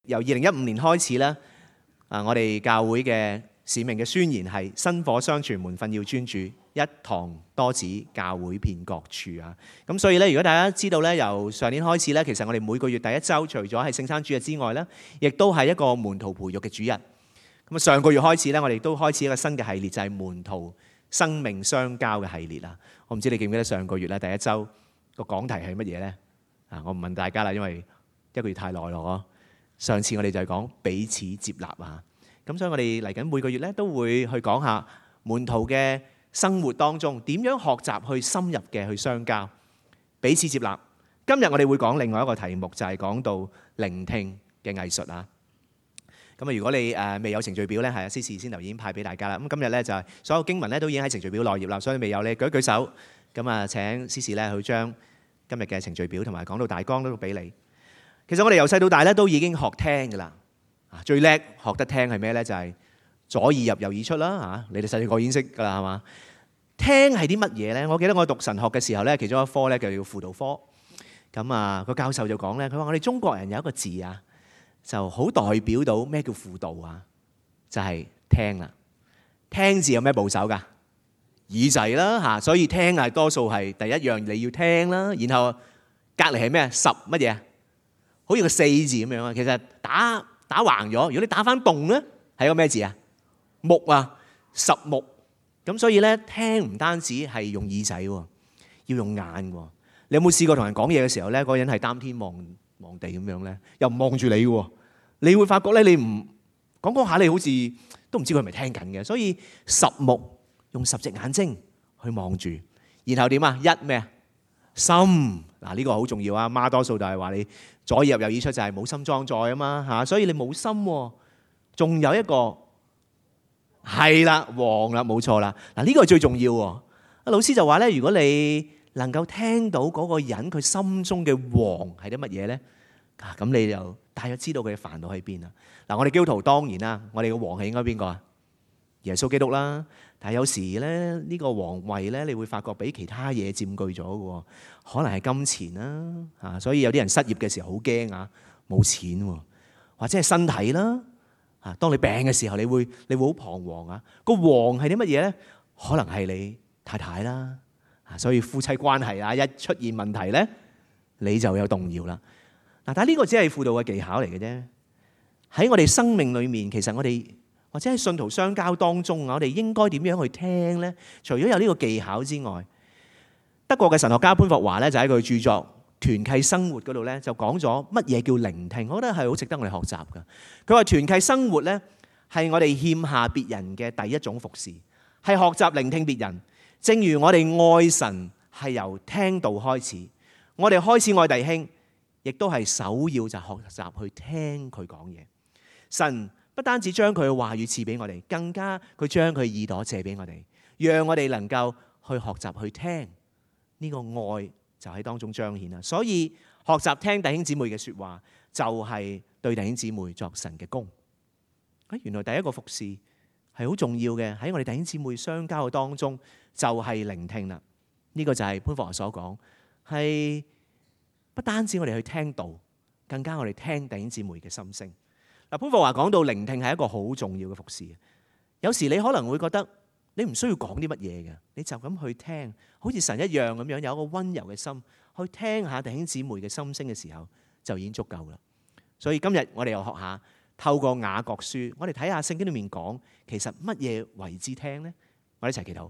由2015年開始咧，我哋教會嘅使命嘅宣言係薪火相傳，門訓要專注，一堂多指，教會遍各處啊！咁所以咧，如果大家知道咧，由上年開始咧，其實我哋每個月第一週，除咗係聖餐主日之外咧，亦都係一個門徒培育嘅主日。咁啊，上個月開始咧，我哋都開始一個新嘅系列，就係門徒生命相交嘅系列啦。我唔知你記唔記得上個月咧第一週個講題係乜嘢咧？我唔問大家啦，因為一個月太耐咯。上次我哋就係講彼此接納啊。咁所以我哋嚟緊每個月咧都會去講下門徒嘅生活當中點樣學習去深入嘅去相交，彼此接納。今日我哋會講另外一個題目，就係講到聆聽嘅藝術啊。咁啊，如果你未有程序表咧，係司事先頭已經派俾大家啦。咁今日咧就係所有經文咧都已經喺程序表內頁啦，所以未有你舉一舉手。咁啊，請司事咧去將今日嘅程序表同埋講到大綱都俾你。其實我哋由細到大咧都已經學聽㗎啦。最叻學得聽係咩咧？就係左耳入右耳出啦嚇！你哋細個已經識㗎啦，係嘛？聽係啲乜嘢咧？我記得我讀神學嘅時候咧，其中一科咧就叫輔導科。咁啊，個教授就講咧，佢話我哋中國人有一個字啊，就好代表到咩叫輔導啊，就係聽啦。聽字有咩部首㗎？耳仔啦嚇，所以聽係多數係第一樣你要聽啦。然後隔離係咩？十乜嘢？好似個四字咁樣啊。其實打橫咗，如果你打翻棟咧，係個咩字啊？木啊，十木。咁所以咧，聽唔單止係用耳仔喎，要用眼喎。你有冇試過同人講嘢嘅時候咧，嗰個人係擔天望地咁樣咧，又唔望住你喎？你會發覺咧，你唔講下，你好似都唔知佢係咪聽緊嘅。所以十目用10隻眼睛去望住，然後點啊？一咩啊？心。嗱，呢個好重要啊！媽多數就係話你左耳入右耳出，就係冇心裝載啊嘛嚇，所以你冇心喎。仲有一個係啦，王啦，冇錯啦。嗱，呢個係最重要喎。老師就話咧，如果你能夠聽到嗰個人佢心中嘅王係啲乜嘢咧，咁你就大約知道佢嘅煩惱喺邊啦。嗱，我哋基督徒當然啦，我哋嘅王係應該邊個啊？耶穌基督啦。但係有時咧，呢個王位咧，你會發覺俾其他嘢佔據咗嘅，可能係金錢啦嚇，所以有啲人失業嘅時候好驚啊，冇錢喎，或者係身體啦嚇，當你病嘅時候，你會好彷徨啊。個王係啲乜嘢咧？可能係你太太啦嚇，所以夫妻關係啊一出現問題咧，你就有動搖啦。嗱，但係呢個只係輔導嘅技巧嚟嘅啫。喺我哋生命裏面，其實我哋或者喺信徒相交當中，我哋應該點樣去聽呢？除咗有呢個技巧之外，德國嘅神學家潘霍華咧就喺佢著作《團契生活》嗰度咧就講咗乜嘢叫聆聽，我覺得係好值得我哋學習㗎。佢話團契生活咧係我哋欠下別人嘅第一種服侍，係學習聆聽別人。正如我哋愛神係由聽道開始，我哋開始愛弟兄，亦都係首要就學習去聽佢講嘢。神不單止將佢嘅話語賜俾我哋，更加佢將佢耳朵借俾我哋，讓我哋能夠去學習去聽。呢個愛就喺當中彰顯啦。所以學習聽弟兄姊妹嘅說話，就係對弟兄姊妹作神嘅工。原來第一個服侍係好重要嘅，喺我哋弟兄姊妹相交嘅當中，就係聆聽啦。呢個就係潘霍華所講，係不單止我哋去聽道，更加我哋聽弟兄姊妹嘅心聲。嗱，潘霍華講到聆聽係一個好重要嘅服侍。有時你可能會覺得你唔需要講啲乜嘢嘅，你就咁去聽，好似神一樣咁樣，有一個溫柔嘅心去聽下弟兄姊妹嘅心聲嘅時候，就已經足夠啦。所以今日我哋又學下透過雅各書，我哋睇下聖經裏面講其實乜嘢為之聽呢？我哋一齊祈禱。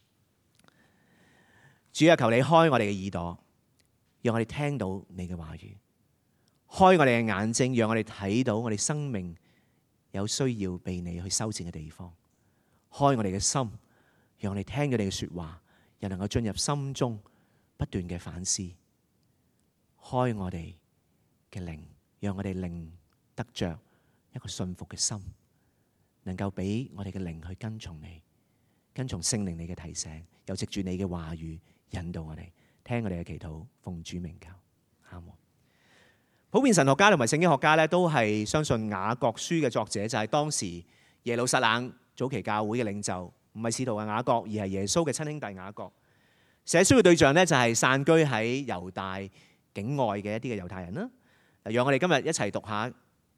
主啊，求你開我哋嘅耳朵，讓我哋聽到你嘅話語。開我哋嘅眼睛，讓我哋睇到我哋生命有需要被你去修正嘅地方。開我哋嘅心，讓我哋聽咗你嘅說話，又能夠進入心中不斷嘅反思。開我哋嘅靈，讓我哋靈得着一個信服嘅心，能夠俾我哋嘅靈去跟從你，跟從聖靈你嘅提醒，又藉住你嘅話語引導我哋，聽我哋嘅祈禱，奉主名求，阿門。普遍神學家同埋聖經學家咧，都係相信雅各書嘅作者就係當時耶路撒冷早期教會嘅領袖，唔係使徒嘅雅各，而係耶穌嘅親兄弟雅各。寫書嘅對象咧就係散居喺猶大境外嘅一啲嘅猶太人啦。讓我哋今日一齊讀下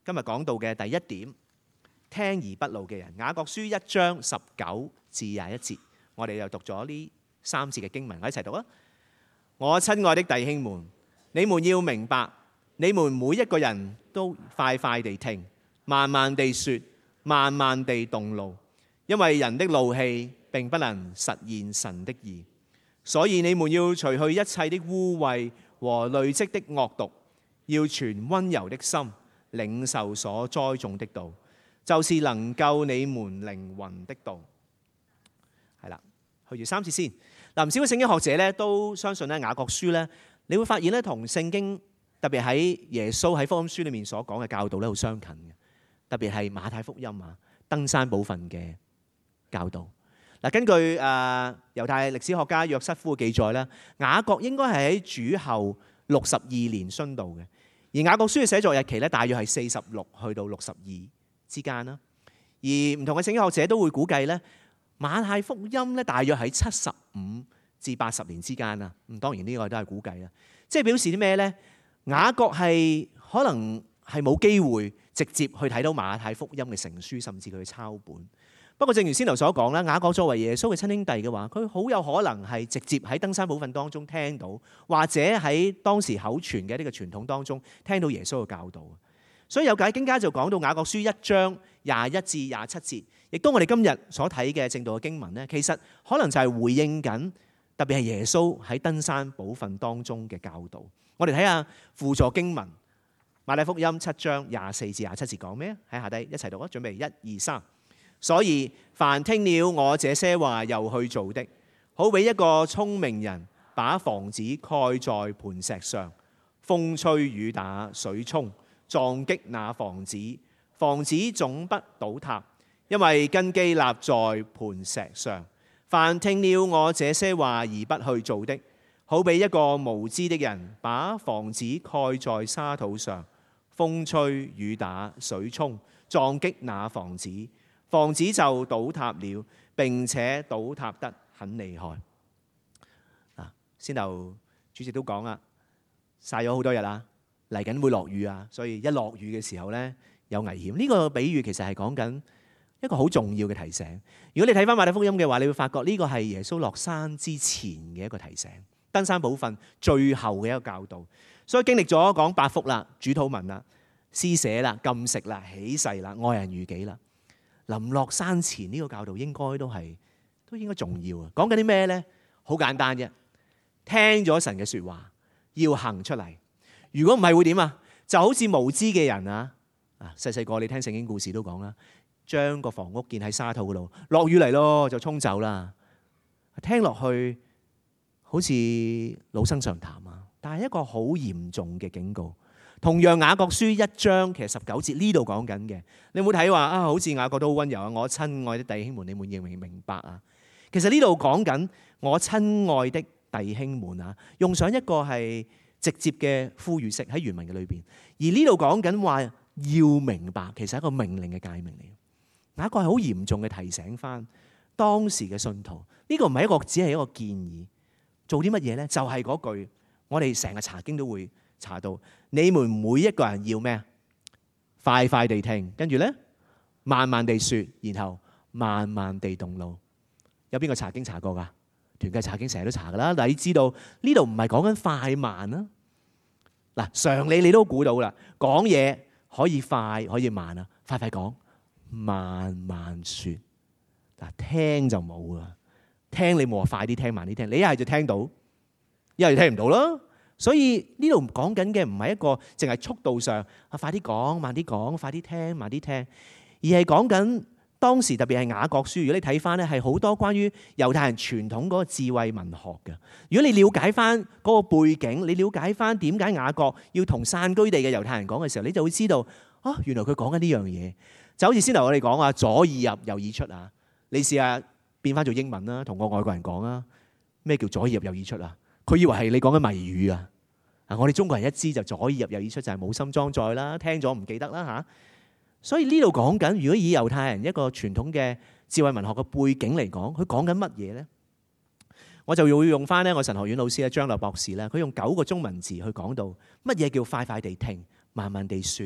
今日講到嘅第一點，聽而不怒嘅人。雅各書1章19至21節，我哋又讀咗呢3節嘅經文，我一齊讀啊！我親愛的弟兄們，你們要明白，你們每一個人都快快地聽，慢慢地說，慢慢地動怒，因為人的怒氣並不能實現神的義。所以你們要除去一切的污穢和累積的惡毒，要存溫柔的心，領受所栽種的道，就是能救你們靈魂的道。係啦，去住3節先。嗱，唔少嘅聖經學者咧都相信咧雅各書咧，你會發現咧同聖經特別喺耶穌喺福音書裏面所講嘅教導咧好相近嘅，特別係馬太福音啊、登山寶訓嘅教導。嗱，根據猶太歷史學家約瑟夫嘅記載咧，雅各應該係喺主後62年殉道嘅，而雅各書嘅寫作日期咧大約係46去到62之間啦。而唔同嘅聖經學者都會估計咧，馬太福音咧大約喺75至80年之間啊。咁當然呢個都係估計啦，即係表示啲咩呢？雅各係可能係冇機會直接去睇到馬太福音嘅成書，甚至佢嘅抄本。不過正如先頭所講啦，雅各作為耶穌嘅親兄弟嘅話，佢好有可能係直接喺登山寶訓當中聽到，或者喺當時口傳嘅呢個傳統當中聽到耶穌嘅教導。所以有解經家就講到雅各書1章21至27節，亦都我哋今日所睇嘅正道嘅經文呢，其實可能就係回應緊，特別係耶穌喺登山寶訓當中嘅教導。我哋睇下輔助經文，馬太福音7章24至27節講咩？喺下底一齊讀啊！準備1、2、3。所以凡聽了我這些話又去做的，好比一個聰明人把房子蓋在磐石上，風吹雨打水沖，撞擊那房子，房子總不倒塌，因為根基立在磐石上。凡聽了我這些話而不去做的，好比一個無知的人把房子蓋在沙土上，風吹雨打水沖，撞擊那房子，房子就倒塌了，並且倒塌得很厲害。先頭主席都講啦，曬咗好多日啦，嚟緊會落雨啊，所以一落雨嘅時候呢，有危險。呢個比喻其實係講緊一個好重要嘅提醒。如果你睇翻馬太福音嘅話，你會發覺呢個係耶穌落山之前嘅一個提醒，登山寶訓最後嘅一個教導。所以經歷咗講8福啦、主禱文啦、施捨啦、禁食啦、起誓啦、愛人如己啦。臨落山前呢個教導應該都應該重要啊！講緊啲咩呢？好簡單啫，聽咗神嘅說話要行出嚟。如果唔係會點啊？就好似無知嘅人啊！細個你聽聖經故事都講啦，將個房屋建喺沙土嗰度，落雨嚟咯就沖走啦。聽落去好似老生常談啊，但係一個好嚴重嘅警告。同樣雅各書1章其實19節呢度講緊嘅，你有冇睇話好似雅各都好溫柔啊！我親愛的弟兄們，你們認唔明白啊？其實呢度講緊我親愛的弟兄們啊，用上一個係直接嘅呼籲式喺原文嘅裏邊，而呢度講緊話要明白，其實係一個命令嘅誡命嚟。雅各係好嚴重嘅提醒翻當時嘅信徒，呢個唔係一個只係一個建議，做啲乜嘢呢？就係嗰句，我哋成日查經都會查到，你們每一個人要咩啊？快快地聽，跟住呢，慢慢地說，然後慢慢地動怒。有邊個查經查過噶？團契查經成日都查噶啦。但係你知道呢度唔係講緊快慢啊。嗱，常理你都估到啦，講嘢可以快可以慢啊，快快講，慢慢說。嗱，聽就冇啦，聽你冇話快啲聽慢啲聽，你一係就聽到，一係就聽唔到啦。所以呢度講緊嘅唔係一個淨係速度上快啲講慢啲講，快啲聽慢啲聽，而係講緊當時特別係雅各書。如果你睇翻咧，係好多關於猶太人傳統嗰個智慧文學嘅。如果你了解翻嗰個背景，你了解翻點解雅各要同散居地嘅猶太人講嘅時候，你就會知道原來佢講緊呢樣嘢。就好似先頭我哋講左耳入右耳出啊，你試下變翻做英文啦，同個外國人講啊，咩叫左耳入右耳出啊？佢以為係你講緊謎語啊！我哋中國人一知就左耳入右耳出，就係冇心裝載啦，聽咗唔記得啦嚇。所以呢度講緊，如果以猶太人一個傳統嘅智慧文學嘅背景嚟講，佢講緊乜嘢呢？我就會用翻我神學院老師張立博士咧，佢用9個中文字去講到乜嘢叫快快地聽、慢慢地説、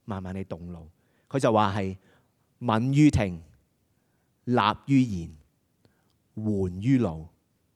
慢慢地動怒。佢就話係敏於聽，立於言，緩於怒。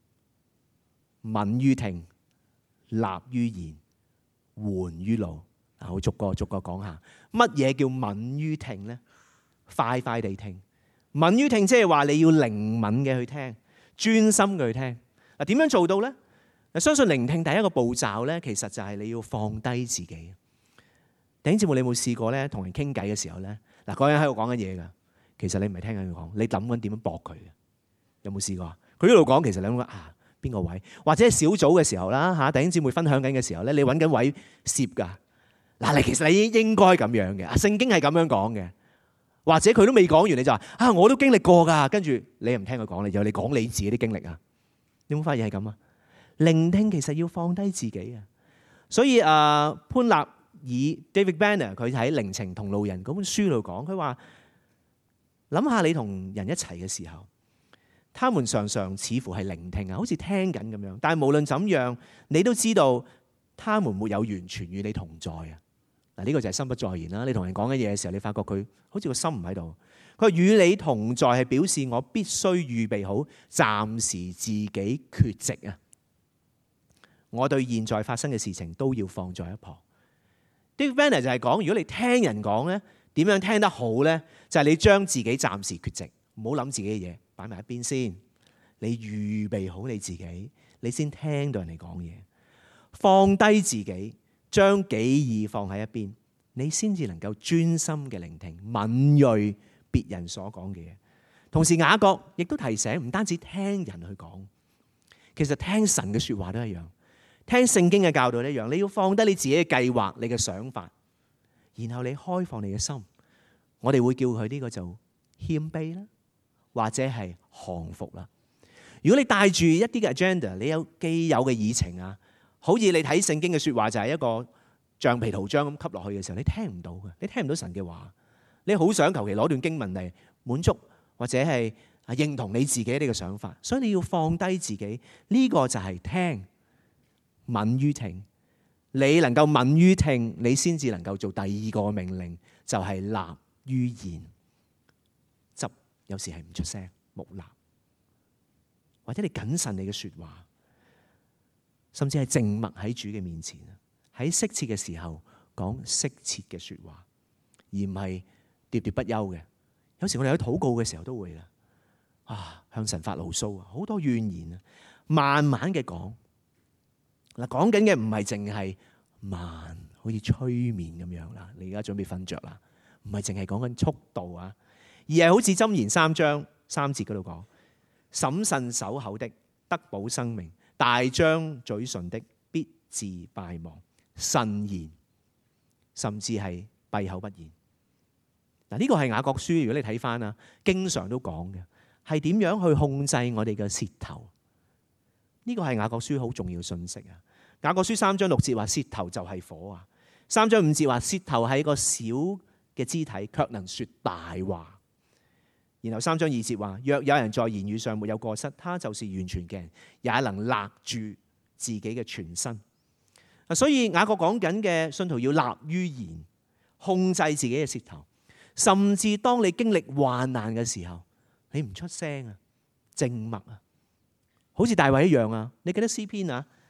敏於聽，立於言，緩於怒。我逐個講下，乜嘢叫敏於聽呢？快快地聽。敏於聽即係話你要靈敏嘅去聽，專心嘅去聽。嗱，點樣做到呢？相信聆聽第一個步驟呢，其實就係你要放低自己。弟兄姊妹，你有冇試過呢？同人傾偈嘅時候呢，嗱，嗰個人喺度講緊嘢噶，其實你唔係聽緊佢講，你諗緊點樣駁佢嘅？有冇試過？佢一路講，其實你諗緊邊個位？或者係小組嘅時候啦，弟兄姊妹分享緊嘅時候呢，你揾緊位攝噶。嗱，其實你應該咁樣嘅，聖經係咁樣講嘅。或者佢都未講完，你就話我都經歷過噶，跟住你又唔聽佢講，你講你自己啲經歷啊？你有冇發現係咁啊？聆聽其實要放低自己啊。所以潘立爾 David Banner 佢喺《靈情同路人》嗰本書度講，佢話諗下你同人一齊嘅時候，他們常常似乎係聆聽啊，好似聽緊咁樣。但係無論怎樣，你都知道他們沒有完全與你同在啊。嗱，呢個就係心不在焉啦。你同人講緊嘢嘅時候，你發覺佢好似個心唔喺度。佢話與你同在係表示我必須預備好暫時自己缺席啊。我對現在發生嘅事情都要放在一旁。David Banner 就係講，如果你聽人講咧，點樣聽得好咧？就係你將自己暫時缺席，唔好諗自己嘅嘢，擺埋一邊先。你預備好你自己，你先聽到人哋講嘢。放低自己，將己意放喺一邊，你先至能夠專心嘅聆聽，敏銳別人所講嘅嘢。同時雅各亦都提醒，唔單止聽人去講，其實聽神嘅說話都一樣，聽聖經嘅教導一樣。你要放低你自己嘅計劃、你嘅想法，然後你開放你嘅心。我哋會叫佢呢個就謙卑啦，或者係降服啦。如果你帶住一啲嘅 agenda， 你有既有嘅議程啊，好似你睇聖經嘅說話就係一個橡皮圖章咁吸落去嘅時候，你聽唔到嘅，你聽唔到神嘅話。你好想求其攞段經文嚟滿足或者係認同你自己呢個想法，所以你要放低自己。呢個就係聽，敏於聽。你能夠敏於聽，你先至能夠做第二個命令，就係立於言。執有時係唔出聲，木立，或者你謹慎你嘅說話，甚至係靜默喺主嘅面前，喺適切嘅時候講適切嘅說話，而唔係喋喋不休嘅。有時我哋喺禱告嘅時候都會向神發牢騷啊，好多怨言啊，慢慢嘅講。嗱，講緊嘅唔係淨係慢，好似催眠咁樣啦。你而家準備瞓着啦，唔係淨係講緊速度啊，而係好似箴言3章3節嗰度講，審慎守口的得保生命，大張嘴唇的必致敗亡。慎言甚至係閉口不言。嗱，呢個係雅各書，如果你睇翻啊，經常都講嘅係點樣去控制我哋嘅舌頭。呢個係雅各書好重要嘅信息啊。雅各書3章6節話舌頭就係火啊。3章5節話舌頭係一個小嘅肢體，卻能說大話。然後3章2節話，若有人在言語上沒有過失，他就是完全嘅人，也能勒住自己嘅全身。所以雅各講緊嘅信徒要立於言，控制自己嘅舌頭。甚至當你經歷患難嘅時候，你唔出聲啊，靜默啊，好似大衛一樣啊。你記得詩篇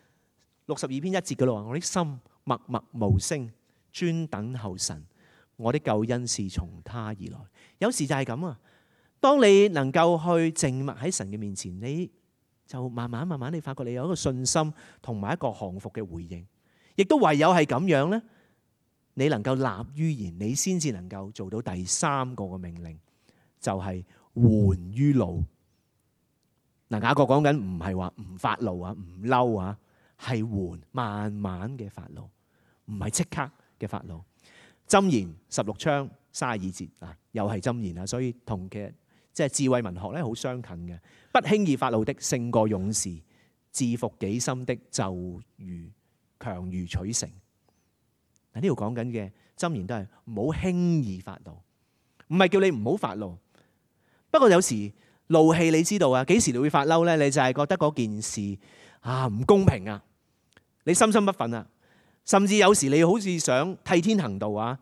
62篇1節嗰度話，我的心默默無聲，專等候神，我的救恩是從他而來。有時就係咁啊，當你能夠去靜默喺神嘅面前，你就慢慢你發覺你有一個信心同埋一個降服嘅回應。亦都唯有係咁樣呢，你能夠立於言，你先至能夠做到第3個嘅命令，就係緩於怒。嗱，雅各講緊唔係話唔發怒啊，唔嬲啊，係緩，慢慢嘅發怒，唔係即刻嘅發怒。箴言16章32節啊，又係箴言啊，所以同嘅即係智慧文學咧好相近嘅。不輕易發怒的勝過勇士，治服己心的就如強如取城。嗱，呢度講緊嘅箴言都係唔好輕易發怒，唔係叫你唔好發怒。不過有時怒氣你知道啊，幾時你會發嬲咧？你就係覺得嗰件事唔公平啊，你心不忿啊，甚至有時你好似想替天行道啊，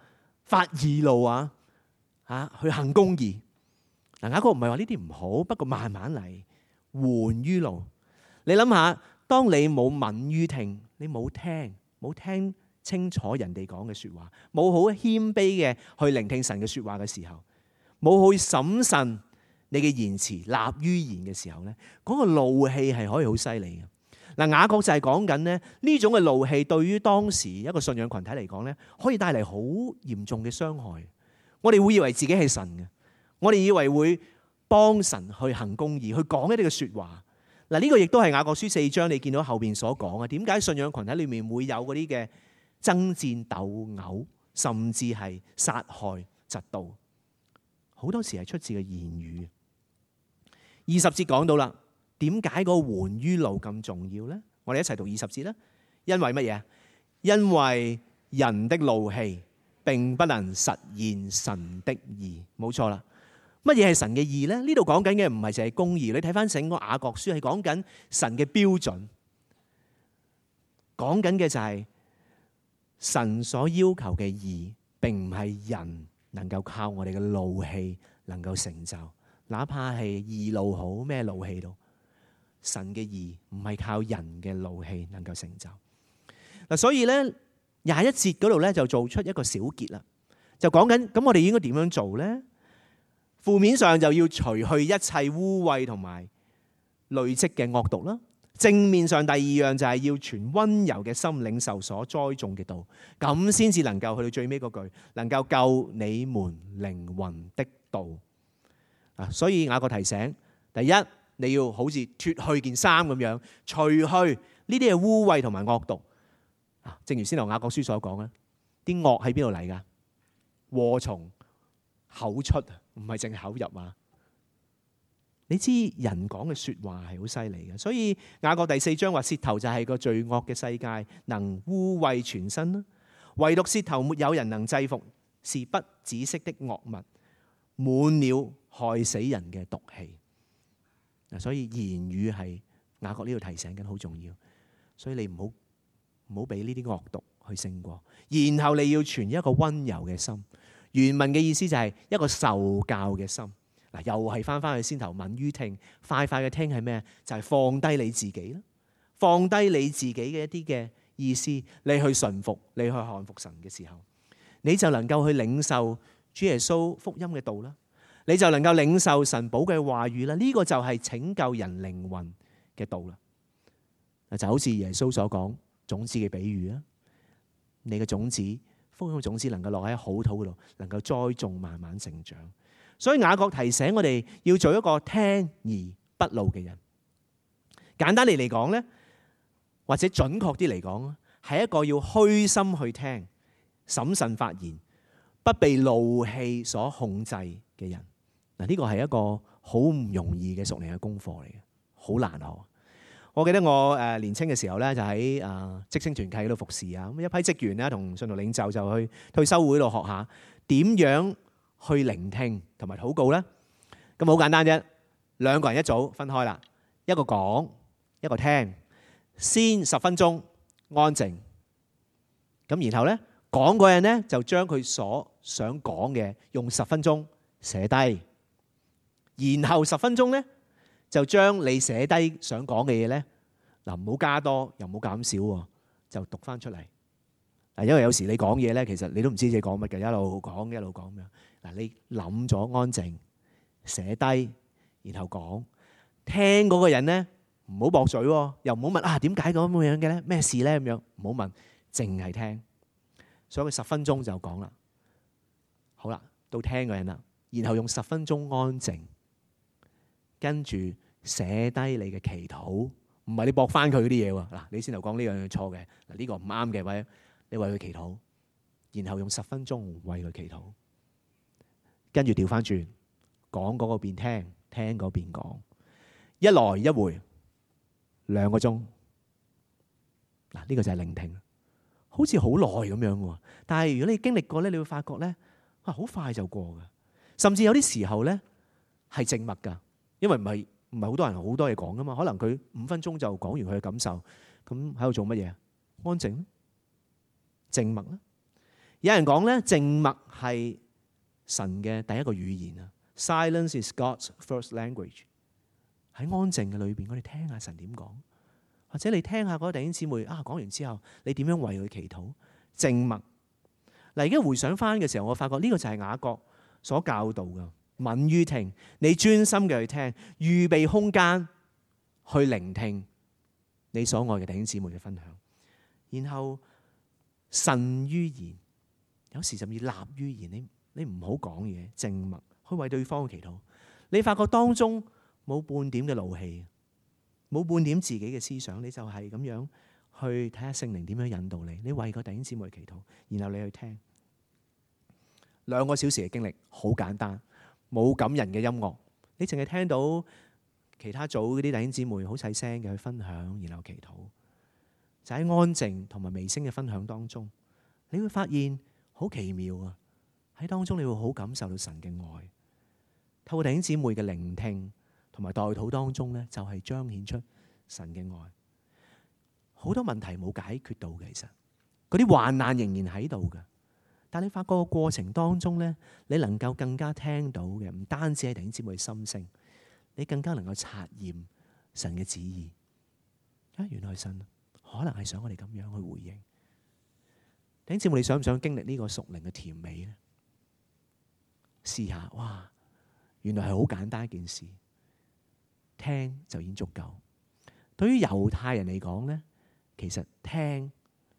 發義怒啊，去行公義。嗱，雅各唔係話呢啲唔好，不過慢慢嚟，緩於怒。你諗下，當你冇敏於聽，你冇聽清楚人哋講嘅說話，冇好謙卑嘅去聆聽神嘅說話嘅時候，冇去審慎你嘅言辭立於言嘅時候咧，嗰個怒氣係可以好犀利嘅。嗱，雅各就係講緊咧，呢種嘅怒氣對於當時一個信仰群體嚟講咧，可以帶嚟好嚴重嘅傷害。我哋會以為自己係神嘅，我哋以為會幫神去行公義，去講一啲嘅說話。嗱，呢個亦都係雅各書4章你見到後邊所講嘅。點解信仰群體裏面會有嗰啲嘅爭戰鬥毆，甚至係殺害嫉妒？好多時係出自嘅言語。20節講到啦，點解個緩於怒咁重要呢？我哋一齊讀20節啦。因為乜嘢？因為人的怒氣並不能實現神的義。冇錯啦。乜嘢係神嘅義呢？呢度講緊嘅唔係淨係公義。你睇翻整個雅各書係講緊神嘅標準，講緊嘅就係神所要求嘅義，並唔係人能夠靠我哋嘅怒氣能夠成就。哪怕係義怒好，咩怒氣都，神嘅義唔係靠人嘅怒氣能夠成就。嗱，所以咧21節嗰度咧就做出一個小結啦，就講緊咁我哋應該點樣做咧？負面上就要除去一切污穢同埋累積嘅惡毒啦。正面上第二樣就係要存溫柔嘅心領受所栽種嘅道，咁先至能夠去到最尾嗰句，能夠救你們靈魂的道。所以雅各提醒，第一你要好似脫去件衫咁樣，除去呢啲嘅污穢同埋惡毒。正如先頭雅各書所講咧，啲惡喺邊度嚟噶？禍從口出，唔係淨係口入啊！你知人講嘅說話係好犀利嘅，所以雅各第4章話舌頭就係個罪惡嘅世界，能污穢全身啦。唯獨舌頭沒有人能制服，是不止息的惡物，滿了害死人嘅毒氣。所以言語係雅各呢度提醒緊好重要，所以你唔好俾呢啲惡毒去勝過，然後你要存一個溫柔嘅心。原文嘅意思就係一個受教嘅心。嗱，又係翻去先頭敏於聽，快嘅聽係咩？就係放低你自己啦，放低你自己嘅一啲嘅意思，你去順服，你去降服神嘅時候，你就能夠去領受主耶穌福音嘅道啦，你就能夠領受神寶嘅話語啦。呢個就係拯救人靈魂嘅道啦。就好似耶穌所講種子嘅比喻啊，你嘅種子，福音嘅種子能夠落喺好土嗰度，能夠栽種慢慢成長。所以雅各提醒我哋要做一個聽而不怒嘅人。簡單嚟講咧，或者準確啲嚟講，係一個要虛心去聽、審慎發言、不被怒氣所控制嘅人。嗱，呢個係一個好唔容易嘅屬靈嘅功課嚟嘅，好難學。我記得我年青嘅時候咧，就喺職青團契嗰度服侍啊。咁一批職員咧，同信徒領袖就去退休會度學下點樣去聆聽同埋禱告咧。咁好簡單啫，兩個人一組分開啦，一個講，一個聽，先10分鐘安靜。咁然後咧，講嗰人咧就將佢所想講嘅用10分鐘寫低，然後10分鐘咧就將你寫低想講嘅嘢咧，嗱，唔好加多又唔好減少喎，就讀翻出嚟。因為有時你講嘢咧，其實你都唔知自己講乜嘅，一路講咁樣。嗱，你諗咗安靜，寫低，然後講，聽嗰個人咧唔好駁嘴喎，又唔好問點解咁樣嘅咧，咩事咧咁樣，唔好問，淨係聽。所以佢10分鐘就講啦。好啦，到聽嗰人啦，然後用10分鐘安靜。跟住寫低你嘅祈禱，唔係你駁翻佢嗰啲嘢喎。嗱，你先頭講呢樣嘢錯嘅，嗱，呢個唔啱嘅，或者你為佢祈禱，然後用10分鐘為佢祈禱，跟住調翻轉講嗰邊聽，聽嗰邊講，一來一回2個鐘。嗱，呢個就係聆聽，好似好耐咁樣喎。但係如果你經歷過咧，你會發覺咧，好快就過㗎，甚至有啲時候咧係靜默㗎。因為唔係好多人好多嘢講噶嘛，可能佢5分鐘就講完佢嘅感受，咁喺度做乜嘢？安靜，靜默啦。 有人講咧，靜默係神嘅第一個語言啊。Silence is God's first language。喺安靜嘅裏邊，我哋聽下神點講，或者你聽下嗰個弟兄姊妹啊講完之後，你點樣為佢祈禱？靜默。嗱，而家回想翻嘅時候，我發覺呢個就係雅各所教導嘅。敏於聽，你專心嘅去聽，預備空間去聆聽你所愛嘅弟兄姊妹嘅分享，然後慎於言，有時甚至立於言。你唔好講嘢，靜默去為對方祈禱。你發覺當中冇半點嘅怒氣，冇半點自己嘅思想，你就係咁樣去睇下聖靈點樣引導你。你為個弟兄姊妹祈禱，然後你去聽。2個小時嘅經歷好簡單。冇感人嘅音樂，你淨係聽到其他組嗰啲弟兄姊妹好細聲嘅去分享，然後祈禱。就喺安靜同埋微聲嘅分享當中，你會發現好奇妙啊！喺當中你會好感受到神嘅愛。透過弟兄姊妹嘅聆聽同埋代禱當中呢，就係彰顯出神嘅愛。好多問題冇解決到嘅，其實嗰啲患難仍然喺度嘅。但你發覺個過程當中咧，你能夠更加聽到嘅，唔單止係弟兄姊妹嘅心聲，你更加能夠察驗神嘅旨意。原來神可能係想我哋咁樣去回應。弟兄姊妹，你想唔想經歷呢個屬靈嘅甜美咧？試下，哇！原來係好簡單一件事，聽就已經足夠。對於猶太人嚟講咧，其實聽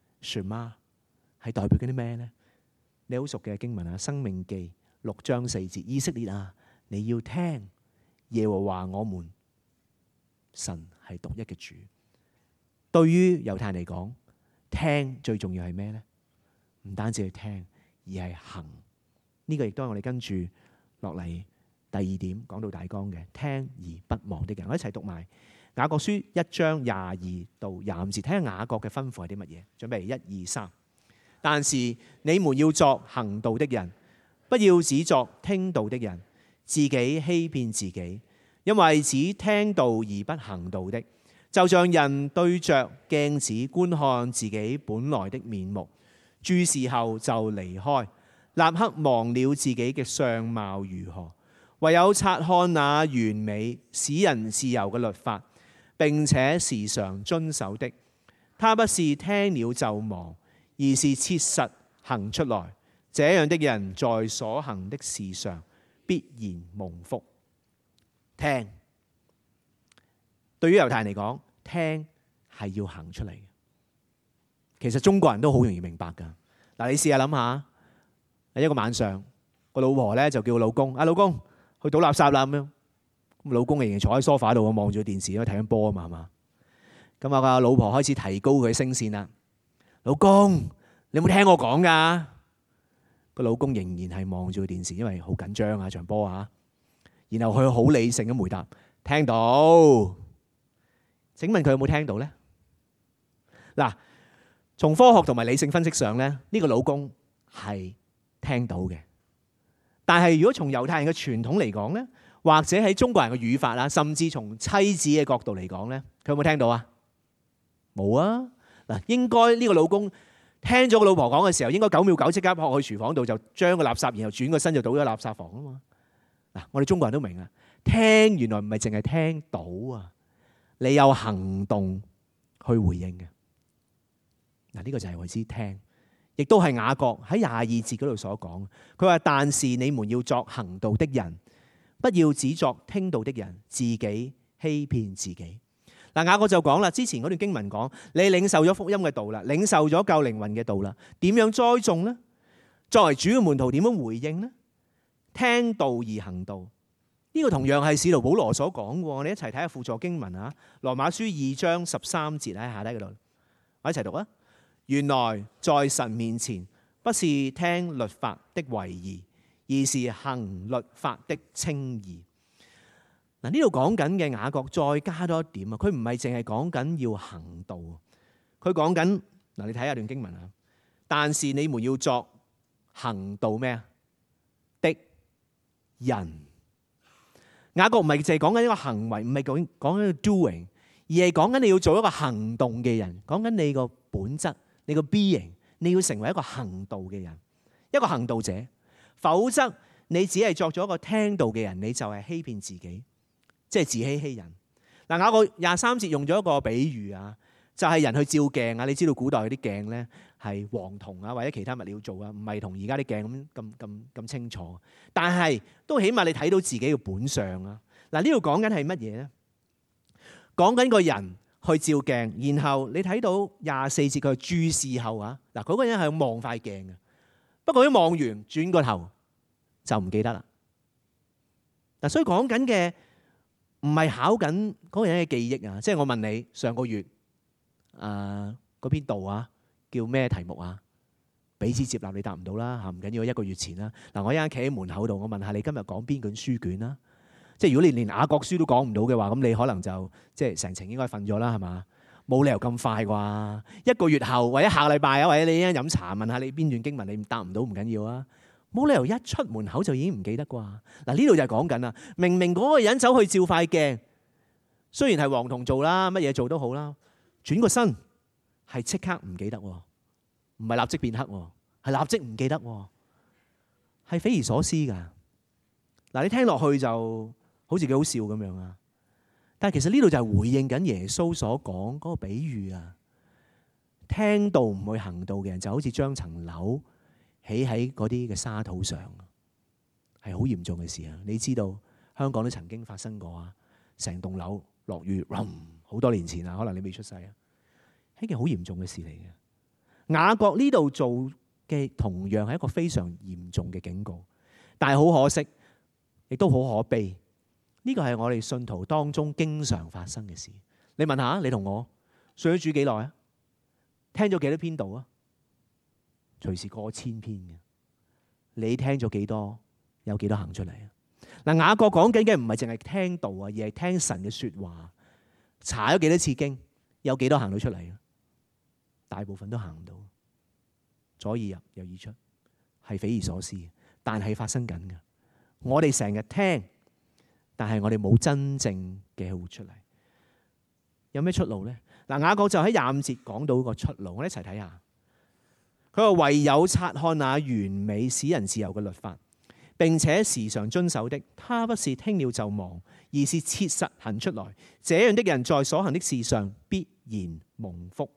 Shema 係代表緊啲咩咧？你好熟嘅經文啊，《申命記》6章4節，以色列啊，你要聽耶和華我們神係獨一嘅主。對於猶太人嚟講，聽最重要係咩呢？唔單止係聽，而係行。呢個亦都係我哋跟住落嚟第2點講到大綱嘅，聽而不忘的人。我一齊讀埋雅各書1章22到25節，睇下雅各嘅吩咐係啲乜嘢。準備1、2、3。但是你們要作行道的人，不要只作聽道的人，自己欺騙自己。因為只聽道而不行道的，就像人對着鏡子觀看自己本來的面目，注視後就離開，立刻忘了自己嘅相貌如何。唯有察看那完美使人自由嘅律法，並且時常遵守的，他不是聽了就忘，而是切實行出來。這樣的人在所行的事上必然蒙福。聽，對於猶太人嚟講，聽係要行出嚟嘅。其實中國人都好容易明白噶。嗱，你試下諗下，一個晚上，個老婆咧就叫個老公：老公去倒垃圾啦咁樣。咁老公仍然坐喺梳化度望住電視，因為睇緊波啊嘛，係嘛？咁啊，個老婆開始提高佢聲線啦。老公，你有冇聽我講噶？個老公仍然係望住個電視，因為好緊張啊，場波啊。然後佢好理性咁回答：聽到。請問佢有冇聽到呢？嗱，從科學同埋理性分析上咧，呢個老公係聽到嘅。但係如果從猶太人嘅傳統嚟講咧，或者喺中國人嘅語法啦，甚至從妻子嘅角度嚟講咧，佢有冇聽到啊？冇啊！嗱，應該呢個老公聽咗個老婆講嘅時候，應該9秒9即刻撲去廚房度，就將個垃圾，然後轉個身就倒咗垃圾房啊嘛。嗱，我哋中國人都明啊，聽原來唔係淨係聽到啊，你有行動去回應嘅。嗱，呢個就係為之聽，亦都係雅各喺22節嗰度所講。佢話：但是你們要作行道的人，不要只作聽道的人，自己欺騙自己。嗱，雅各就講啦，之前嗰段經文講，你領受咗福音嘅道啦，領受咗救靈魂嘅道啦，點樣栽種呢？作為主嘅門徒點樣回應呢？聽道而行道，呢個同樣係使徒保羅所講嘅。我哋一齊睇下輔助經文啊，羅馬書2章13節喺下底嗰度，我一齊讀啊。原來在神面前，不是聽律法的為義，而是行律法的稱義。嗱，呢度講緊嘅雅各再加多一點啊，佢唔係淨係講緊要行道，佢講緊嗱，你睇下段經文啊。但是你們要作行道咩啊的人。雅各唔係淨係講緊一個行為，唔係講緊一個 doing， 而係講緊你要做一個行動嘅人，講緊你個本質，你個 being， 你要成為一個行道嘅人。 一個行道者。否則你只係作咗一個聽道嘅人，你就係欺騙自己，即係自欺欺人。嗱，雅各23節用咗一個比喻啊，就係人去照鏡啊。你知道古代嗰啲鏡咧係黃銅啊或者其他物料做啊，唔係同而家啲鏡咁清楚。但係都起碼你睇到自己嘅本相啊。嗱，呢度講緊係乜嘢咧？講緊個人去照鏡，然後你睇到24節佢注視後啊。嗱，嗰個人係望塊鏡嘅，不過一望完轉個頭就唔記得啦。嗱，所以講緊嘅唔係考緊嗰個人嘅記憶啊。即係我問你上個月嗰篇道啊叫咩題目啊？彼此接納，你答唔到啦嚇，唔緊要，一個月前啦。嗱，我一陣企喺門口度，我問下你今日講邊卷書卷啦？即係如果你連雅各書都講唔到嘅話，咁你可能就即係成程應該瞓咗啦，係嘛？冇理由咁快啩？一個月後或者下個禮拜啊，或者你一陣飲茶問下你邊段經文，你答唔到唔緊要啊。冇理由一出門口就已經唔記得啩？嗱，呢度就係講緊啦，明明嗰個人走去照塊鏡，雖然係黃銅做啦，乜嘢做都好啦，轉個身係即刻唔記得喎，唔係立即變黑喎，係立即唔記得喎，係匪夷所思㗎。嗱，你聽落去就好似幾好笑咁樣啊！但係其實呢度就係回應緊耶穌所講嗰個比喻啊。聽道唔去行道嘅人，就好似將層樓起喺嗰啲嘅沙土上，係好嚴重嘅事啊！你知道香港都曾經發生過啊，成棟樓落雨，好多年前啊，可能你未出世啊，係一件好嚴重嘅事嚟嘅。雅各呢度做嘅同樣係一個非常嚴重嘅警告，但係好可惜，亦都好可悲。呢個係我哋信徒當中經常發生嘅事。你問下你同我信咗主幾耐啊？聽咗幾多篇道啊？隨時過千篇嘅。你聽咗幾多？有幾多行出嚟啊？嗱，雅各講緊嘅唔係淨係聽道啊，而係聽神嘅說話。查咗幾多次經，有幾多行到出嚟啊？大部分都行唔到，左耳入右耳出，係匪夷所思。但係發生緊嘅。我哋成日聽，但係我哋冇真正嘅活出嚟。有咩出路呢？嗱，雅各就喺25節講到個出路，我哋一齊睇下。佢話唯有察看那完美使人自由嘅律法，並且時常遵守的，他不是聽了就忘，而是切實行出來。這樣的人在所行的事上必然蒙福。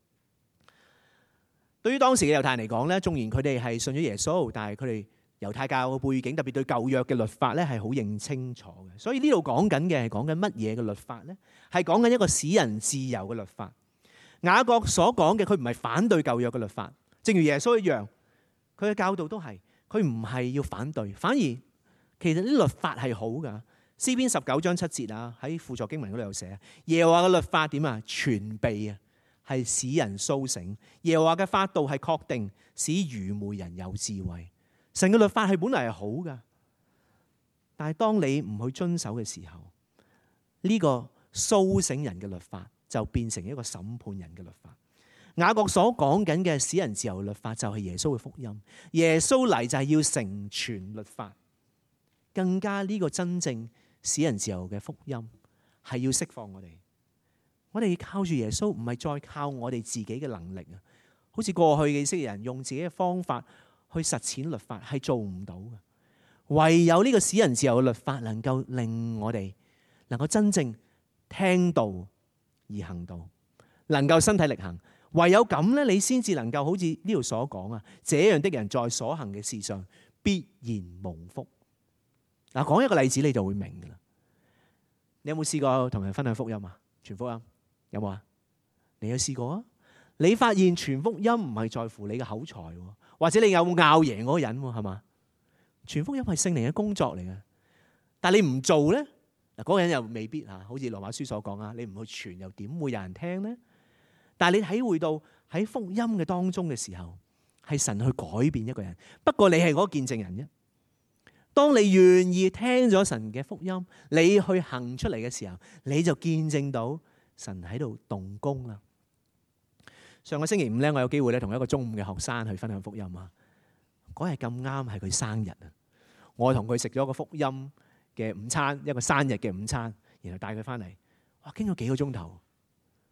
對於當時嘅猶太人嚟講咧，縱然佢哋係信咗耶穌，但係佢哋猶太教嘅背景，特別對舊約嘅律法咧，係好認清楚嘅。所以呢度講緊嘅係講緊乜嘢嘅律法咧？係講緊一個使人自由嘅律法。雅各所講嘅，佢唔係反對舊約嘅律法，正如耶穌一樣，佢嘅教導都係，佢唔係要反對，反而其實啲律法係好噶。詩篇19章7節啊，喺輔助經文嗰度有寫，耶和華嘅律法點啊？全備啊，係使人甦醒。耶和華嘅法度係確定，使愚昧人有智慧。神嘅律法係本來係好噶，但係當你唔去遵守嘅時候，呢個甦醒人嘅律法就變成一個審判人嘅律法。雅各所講緊嘅使人自由律法就係耶穌嘅福音。耶穌嚟就係要成全律法，更加呢個真正使人自由嘅福音係要釋放我哋。我哋靠住耶穌，唔係再靠我哋自己嘅能力啊！好似過去嘅以色列人用自己嘅方法去實踐律法係做唔到嘅，唯有呢個使人自由嘅律法能夠令我哋能夠真正聽道而行道，能夠身體力行。唯有咁咧，你先至能夠好似呢度所講啊，這樣的人在所行嘅事上必然蒙福。嗱，講一個例子你就會明噶啦。你有冇試過同人分享福音啊？傳福音有冇啊？你有試過啊？你發現傳福音唔係在乎你嘅口才，或者你有冇拗贏嗰個人，係嘛？傳福音係聖靈嘅工作嚟嘅，但係你唔做咧，嗱，嗰個人又未必吓，好似羅馬書所講啊，你唔去傳又點會有人聽呢？但係你體會到喺福音嘅當中嘅時候，係神去改變一個人。不過你係嗰個見證人啫。當你願意聽咗神嘅福音，你去行出嚟嘅時候，你就見證到神喺度動工啦。上個星期五咧，我有機會咧同一個中五嘅學生去分享福音啊。嗰日咁啱係佢生日啊，我同佢食咗個福音嘅午餐，一個生日嘅午餐，然後帶佢翻嚟，哇，傾咗幾個鐘頭。佢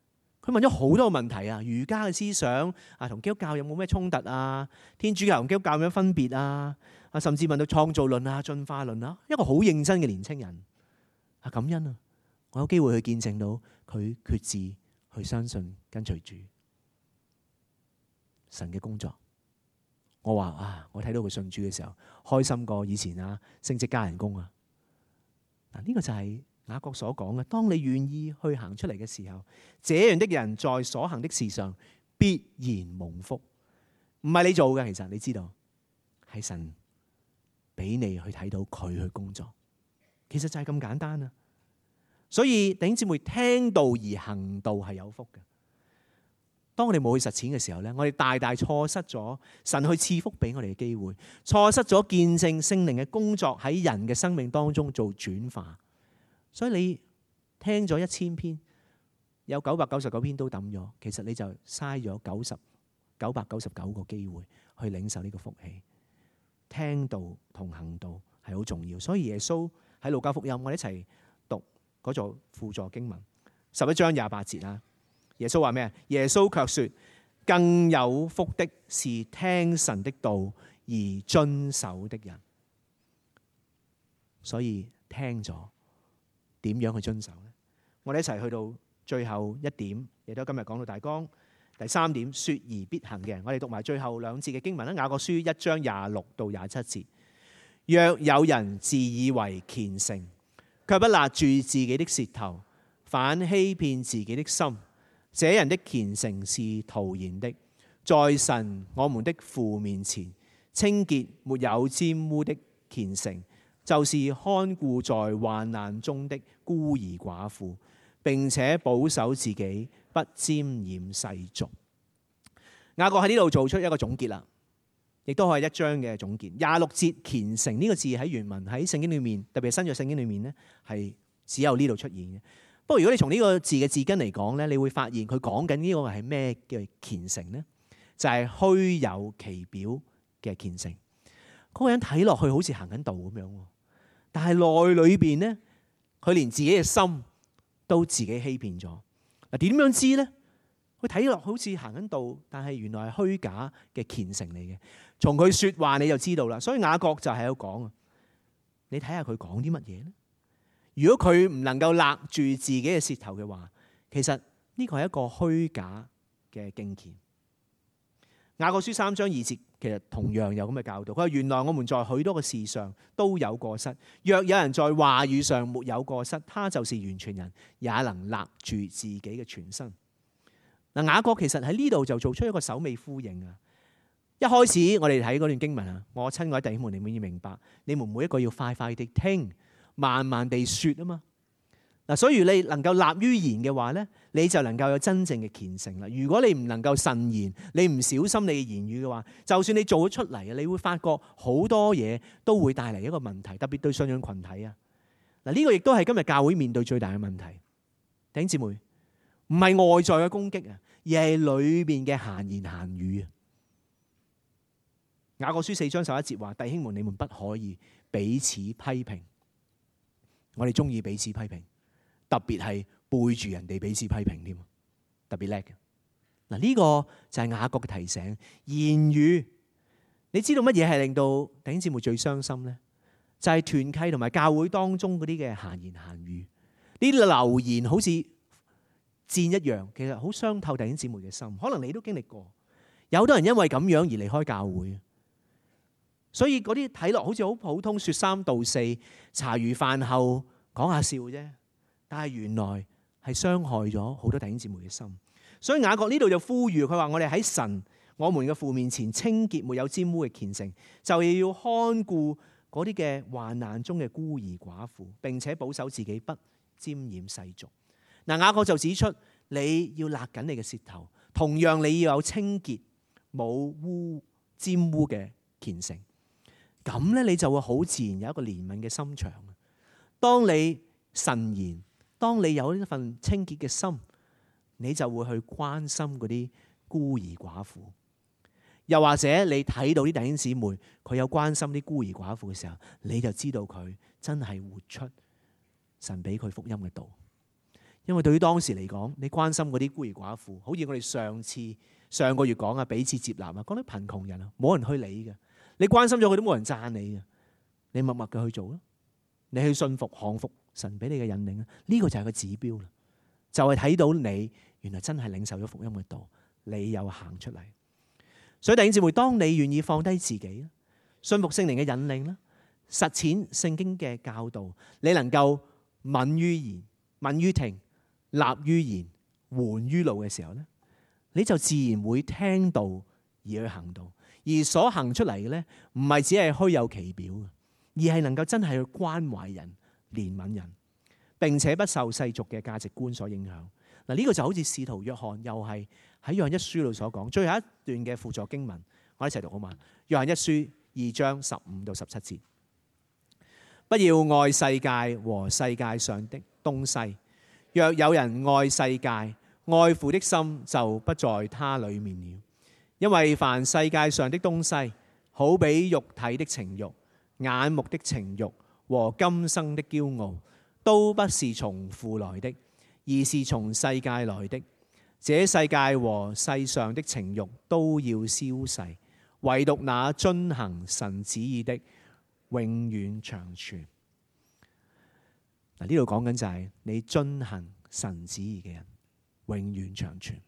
佢問咗好多問題啊，儒家嘅思想啊，同基督教有冇咩衝突啊？天主教同基督教有咩分別啊？甚至問到創造論啊、進化論啊，一個好認真嘅年青人啊，感恩啊，我有機會去見證到佢決志去相信跟隨主神嘅工作。我話啊，我睇到佢信主嘅時候，開心過以前啊升職加人工啊。嗱，呢個就係雅各所講嘅，當你願意去行出嚟嘅時候，這樣的人在所行的事上必然蒙福。唔係你做嘅，其實你知道係神俾你去睇到佢去工作，其實就係咁簡單啊。所以弟兄姊妹，聽道而行道係有福嘅。當我哋冇去實踐嘅時候咧，我哋大大錯失咗神去賜福俾我哋嘅機會，錯失咗見證聖靈嘅工作喺人嘅生命當中做轉化。所以你聽咗1000篇，有999篇都抌咗，其實你就嘥咗999個機會去領受呢個福氣。聽道同行道係好重要，所以耶穌喺路加福音，我哋一齊讀嗰座輔助經文11章28節啦。耶穌話咩啊？耶穌卻說，更有福的是聽神的道而遵守的人。所以聽咗點樣去遵守呢？我哋一齊去到最後一點，亦都今日講到大綱第3點，說而必行嘅人。我哋讀埋最後2節嘅經文啦。雅各書1章26到27節。若有人自以為虔誠，卻不勒住自己的舌頭，反欺騙自己的心，這人的虔誠是徒然的，在神我們的父面前，清潔沒有沾污的虔誠，就是看顧在患難中的孤兒寡婦，並且保守自己不沾染世俗。雅各喺呢度做出一個總結啦，亦都係1章嘅總結。26節虔誠呢個字喺原文喺聖經裏面，特別係新約聖經裏面呢，係只有呢度出現嘅。不過如果你從呢個字嘅字根嚟講咧，你會發現佢講緊呢個係咩嘅虔誠呢？就係虛有其表嘅虔誠。嗰個人睇落去好似行緊道咁樣，但係內裏邊呢，佢連自己嘅心都自己欺騙咗。嗱，點樣知呢？佢睇落好似行緊道，但係原來係虛假嘅虔誠嚟嘅。從佢說話你就知道啦。所以雅各就喺度講啊，你睇下佢講啲乜嘢呢？如果佢唔能夠勒住自己嘅舌頭嘅話，其實呢個係一個虛假嘅敬虔。雅各書3章2節其實同樣有咁嘅教導。佢話原來我們在許多嘅事上都有過失，若有人在話語上沒有過失，他就是完全人，也能勒住自己嘅全身。嗱，雅各其實喺呢度就做出一個首尾呼應啊！一開始我哋睇嗰段經文啊，我親愛弟兄們，你們要明白，你們每一個要快快地聽，慢慢地說啊嘛。嗱，所以你能夠立於言嘅話咧，你就能夠有真正嘅虔誠啦。如果你唔能夠慎言，你唔小心你嘅言語嘅話，就算你做咗出嚟啊，你會發覺好多嘢都會帶嚟一個問題，特別對信仰群體啊。嗱，呢個亦都係今日教會面對最大嘅問題。弟兄姊妹，唔係外在嘅攻擊啊，而係裏邊嘅閒言閒語啊。雅各書4章11節話：弟兄們，你們不可以彼此批評。我哋中意彼此批評。特別係背住人哋彼此批評添，特別叻嘅。嗱，呢個就係雅各嘅提醒。言語，你知道乜嘢係令到弟兄姊妹最傷心呢？就係團契同埋教會當中嗰啲嘅閒言閒語，呢啲流言好似箭一樣，其實好傷透弟兄姊妹嘅心。可能你都經歷過，有好多人因為咁樣而離開教會。所以嗰啲睇落好似好普通，說三道四，茶餘飯後講下笑啫。但係原來係傷害咗好多弟兄姊妹嘅心，所以雅各呢度就呼籲佢話：我哋喺神我們嘅父面前清潔沒有沾污嘅虔誠，就要看顧嗰啲嘅患難中嘅孤兒寡婦，並且保守自己不沾染世俗。嗱，雅各就指出你要勒緊你嘅舌頭，同樣你要有清潔冇沾污嘅虔誠，咁咧你就會好自然有一個憐憫嘅心腸。當你慎言，當你有一份清潔嘅心，你就會去關心嗰啲孤兒寡婦。又或者你睇到啲弟兄姊妹佢有關心啲孤兒寡婦嘅時候，你就知道佢真係活出神俾佢福音嘅道。 因為對於當時嚟講，你關心嗰啲孤兒寡婦，好似我哋上個月講啊，彼此接納啊，講啲貧窮人啊，冇人去理嘅。你關心咗佢都冇人讚你嘅，你默默嘅去做啦，你去信服降服神俾你嘅引領啊，呢個就係個指標啦，就係睇到你原來真係領受咗福音嘅道，你又行出嚟。所以弟兄姊妹，當你願意放低自己，信服聖靈嘅引領啦，實踐聖經嘅教導，你能夠敏於言、敏於聽、立於言、緩於怒嘅時候咧，你就自然會聽道而去行道，而所行出嚟嘅咧，唔係只係虛有其表嘅，而係能夠真係去關懷人、憐憫人，並且不受世俗嘅價值觀所影響。嗱，呢個就好似使徒約翰又係喺約翰一書度所講最後一段嘅輔助經文，我哋一齊讀好嘛？約翰一書2章15到17節，不要愛世界和世界上的東西。若有人愛世界，愛父的心就不在他裡面了。因為凡世界上的東西，好比肉體的情慾、眼目的情慾和今生的驕傲，都不是從父來的，而是從世界來的。這世界和世上的情慾都要消逝，唯獨那遵行神旨意的，永遠長存。嗱，呢度講緊就係你遵行神旨意嘅人，永遠長存。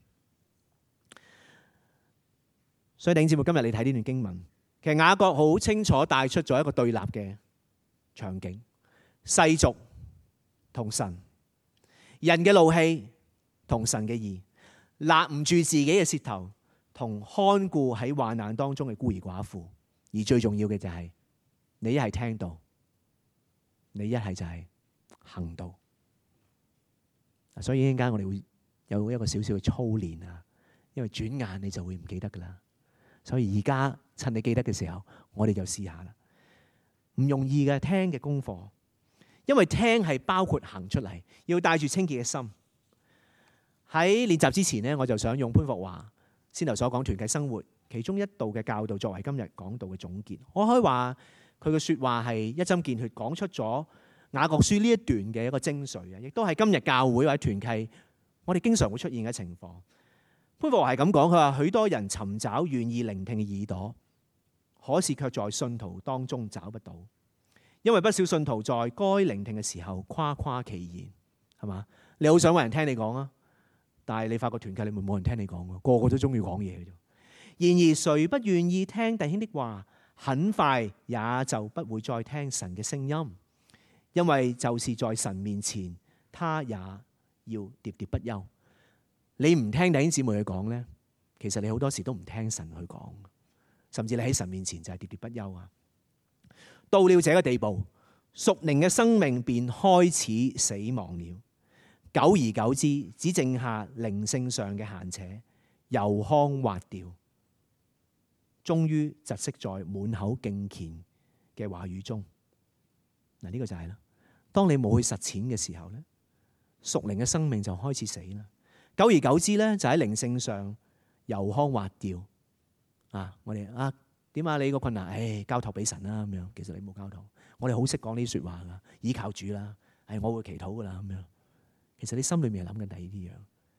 所以弟兄姊妹，今日你睇呢段經文，其實雅各好清楚帶出咗一個對立嘅場景：世俗同神，人嘅怒氣同神嘅義，勒唔住自己嘅舌頭，同看顧喺患難當中嘅孤兒寡婦。而最重要嘅就係你一係聽道，你一係就係行道。所以一陣間我哋會有一個少少嘅操練啊，因為轉眼你就會唔記得噶啦。所以而家趁你記得嘅時候，我哋就試下啦。唔容易嘅聽嘅功課，因為聽係包括行出嚟，要帶住清潔嘅心。喺練習之前呢，我就想用潘霍華先頭所講團契生活其中一度嘅教導作為今日講道嘅總結。我可以話佢嘅說話係一針見血，講出咗雅各書呢一段嘅一個精髓啊，亦都係今日教會或者團契我哋經常會出現嘅情況。潘霍華係咁講，佢話許多人尋找願意聆聽嘅耳朵，可是卻在信徒當中找不到，因為不少信徒在該聆聽嘅時候誇誇其言，係嘛？你好想搵人聽你講啊，但係你發覺團契裏面冇人聽你講嘅，個個都中意講嘢嘅啫。然而誰不願意聽弟兄的話，很快也就不會再聽神嘅聲音，因為就是在神面前，他也要喋喋不休。你唔聽弟兄姊妹去講呢，其實你好多時都唔聽神去講，甚至你喺神面前就係喋喋不休啊。到了這個地步，屬靈嘅生命便開始死亡了。久而久之，只剩下靈性上嘅閒扯，油腔滑調，終於窒息在滿口敬虔嘅話語中。嗱，呢個就係啦。當你冇去實踐嘅時候呢，屬靈嘅生命就開始死啦。久而久之咧，就喺靈性上油腔滑調啊！我哋點啊？你個困難，交託俾神啦咁樣。其實你冇交託，我哋好識講呢啲說話噶，依靠主啦，我會祈禱噶啦咁樣。其實你心裏面係諗緊第二啲樣。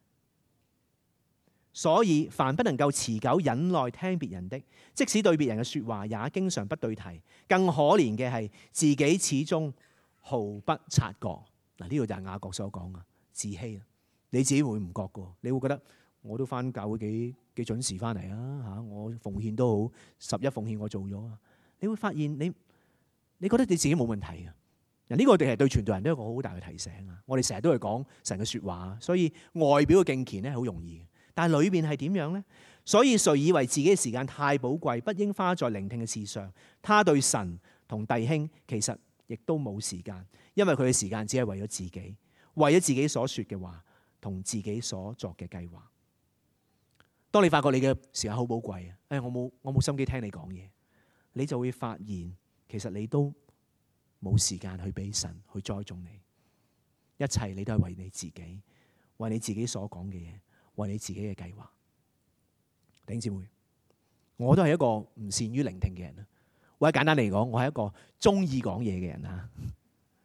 所以凡不能夠持久忍耐聽別人的，即使對別人嘅說話，也經常不對題。更可憐嘅係自己始終毫不察覺。嗱，呢個就係雅各所講嘅自欺啦。你自己會唔覺㗎？你會覺得我都返教會幾準時返嚟啊嚇！我奉獻都好，11奉獻我做咗啊！你會發現你覺得你自己冇問題嘅。嗱，呢個我哋係對傳道人都有一個好大嘅提醒啊！我哋成日都係講神嘅説話，所以外表嘅敬虔咧係好容易嘅，但係裏邊係點樣呢？所以誰以為自己嘅時間太寶貴，不應花在聆聽嘅事上，他對神同弟兄其實亦都冇時間，因為佢嘅時間只係為咗自己，為咗自己所説嘅話。同自己所作嘅計劃，當你發覺你嘅時間好寶貴啊！我冇心機聽你講嘢，你就會發現其實你都冇時間去俾神去栽種你，一切你都係為你自己，為你自己所講嘅嘢，為你自己嘅計劃。弟兄姊妹，我都係一個唔善於聆聽嘅人啊！或者簡單嚟講，我係一個中意講嘢嘅人啊！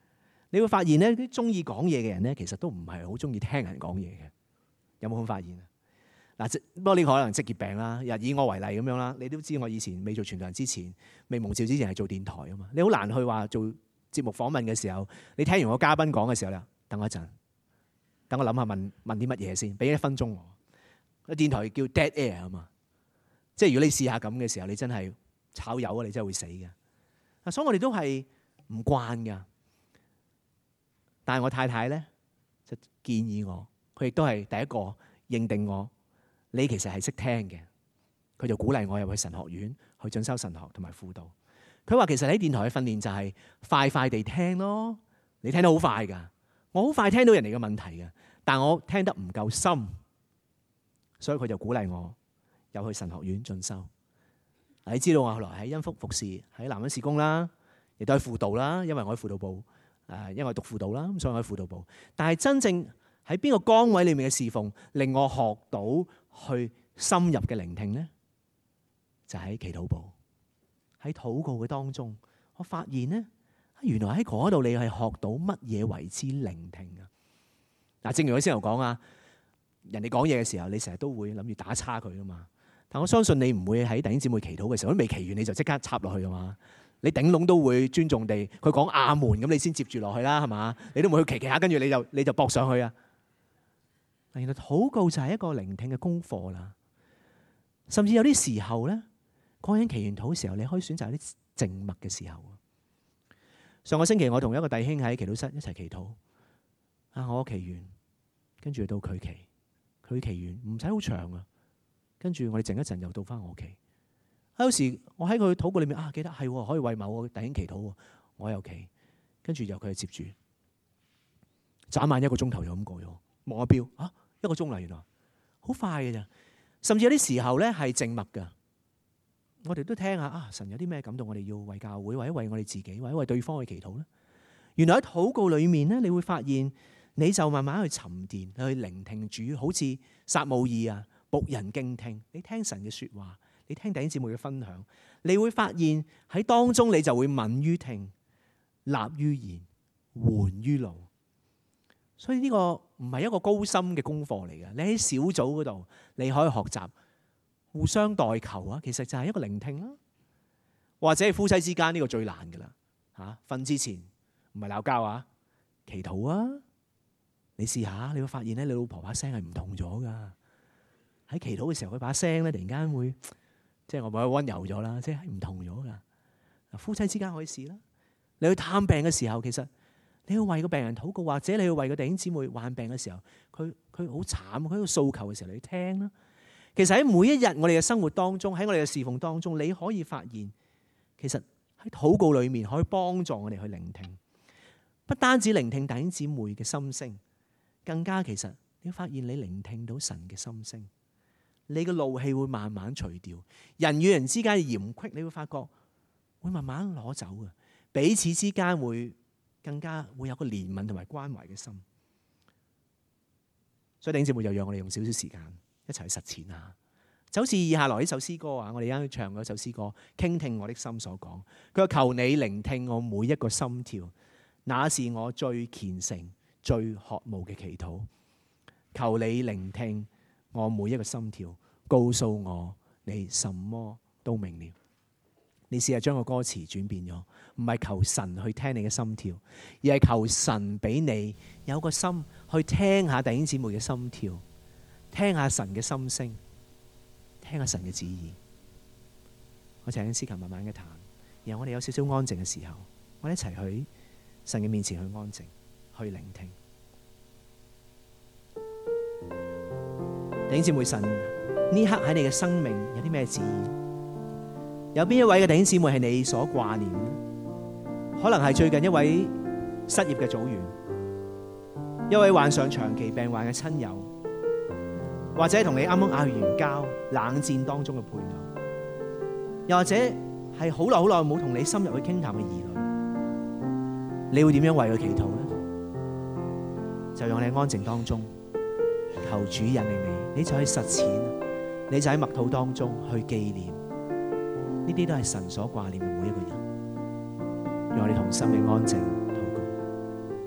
你會發現咧，啲中意講嘢嘅人咧，其實都唔係好中意聽人講嘢嘅。有冇咁發現啊？嗱，不過呢個可能職業病啦。以我為例咁樣啦，你都知我以前未做傳道人之前，未蒙召之前係做電台啊嘛。你好難去話做節目訪問嘅時候，你聽完個嘉賓講嘅時候咧，等我一陣，等我諗下問啲乜嘢先，俾1分鐘我。電台叫 dead air 啊嘛，即係如果你試下咁嘅時候，你真係炒魷啊，你真係會死嘅。所以我哋都係唔慣噶。但係我太太咧就建議我，佢亦都係第一個認定我。你其實係識聽嘅，佢就鼓勵我入去神學院去進修神學同埋輔導。佢話其實喺電台嘅訓練就係快快地聽咯，你聽得好快㗎，我好快聽到人哋嘅問題嘅，但我聽得唔夠深，所以佢就鼓勵我入去神學院進修。你知道我後來喺恩福服侍，喺南恩事工啦，亦都喺輔導啦，因為我喺輔導部，因為我讀輔導啦，咁所以我喺輔導部。但係真正喺邊個崗位裏面嘅侍奉，令我學到去深入嘅聆聽呢，就喺祈禱部，喺禱告嘅當中，我發現呢，原來喺嗰度你係學到乜嘢為之聆聽啊！嗱，正如我先頭講啊，人哋講嘢嘅時候，你成日都會諗住打岔佢噶嘛。但我相信你唔會喺弟兄姊妹祈禱嘅時候，都未祈完你就即刻插落去噶嘛。你頂籠都會尊重地，佢講阿門咁，你先接住落去啦，係嘛？你都唔會去祈下，跟住你就駁上去啊！原來禱告就係一個聆聽嘅功課啦，甚至有啲時候咧，講緊祈完禱嘅時候，你可以選擇一啲靜默嘅時候。上個星期我同一個弟兄喺祈禱室一齊祈禱，我祈完，跟住到佢祈，佢祈完唔使好長啊，跟住我哋靜一陣又到翻我祈。有時我喺佢禱告裏面記得係可以為某個弟兄祈禱，我又祈，跟住由佢接住，眨眼1個鐘頭就咁過咗，望下錶1個鐘啦，原來好快嘅咋。甚至有啲時候咧係靜默噶，我哋都聽下神有啲咩感動，我哋要為教會或者為我哋自己或者為對方去祈禱咧。原來喺禱告裏面咧，你會發現你就慢慢去沉澱，去聆聽主，好似撒母耳僕人敬聽，你聽神嘅說話，你聽弟兄姊妹嘅分享，你會發現喺當中你就會敏於聽，立於言，緩於怒。所以呢個唔係一個高深嘅功課嚟嘅，你喺小組嗰度你可以學習互相代求其實就係一個聆聽啦。或者係夫妻之間呢個最難噶啦瞓之前唔係鬧交祈禱你試下，你會發現咧，你老婆把聲係唔同咗噶。喺祈禱嘅時候，佢把聲咧突然間會即係我咪溫柔咗啦，即係唔同咗噶。夫妻之間可以試啦。你去探病嘅時候，其實你要為個病人禱告，或者你要為個弟兄姊妹患病嘅時候，佢好慘，佢喺度訴求嘅時候，你聽啦。其實喺每一日我哋嘅生活當中，喺我哋嘅侍奉當中，你可以發現，其實喺禱告裏面可以幫助我哋去聆聽，不單止聆聽弟兄姊妹嘅心聲，更加其實你會發現你聆聽到神嘅心聲，你嘅怒氣會慢慢除掉，人與人之間嘅嫌隙，你會發覺會慢慢攞走嘅，彼此之間會更加會有個憐憫同埋關懷嘅心。所以弟兄姊妹就讓我哋用少少時間一齊去實踐下，就好似以下來呢首詩歌我哋啱啱唱嗰首詩歌，傾聽我的心所講。佢話求你聆聽我每一個心跳，那是我最虔誠最渴慕嘅祈禱。求你聆聽我每一個心跳，告訴我你什麼都明了。你試下將個歌詞轉變咗，唔係求神去聽你嘅心跳，而係求神俾你有個心去聽下弟兄姊妹嘅心跳，聽下神嘅心聲，聽下神嘅旨意。我請司琴慢慢嘅彈，然後我哋有少少安靜嘅時候，我哋一齊去神嘅面前去安靜，去聆聽。弟兄姊妹，神呢刻喺你嘅生命有啲咩旨意？有邊一位嘅弟兄姊妹係你所掛念？可能係最近一位失業嘅組員，一位患上長期病患嘅親友，或者同你啱啱嗌完交、冷戰當中嘅配偶，又或者係好耐冇同你深入去傾談嘅兒女，你會點樣為佢祈禱呢？就讓你喺安靜當中，求主引領你，你就去實踐，你就喺默禱當中去紀念。呢啲都係神所掛念嘅每一個人，讓我哋同心嘅安靜禱告。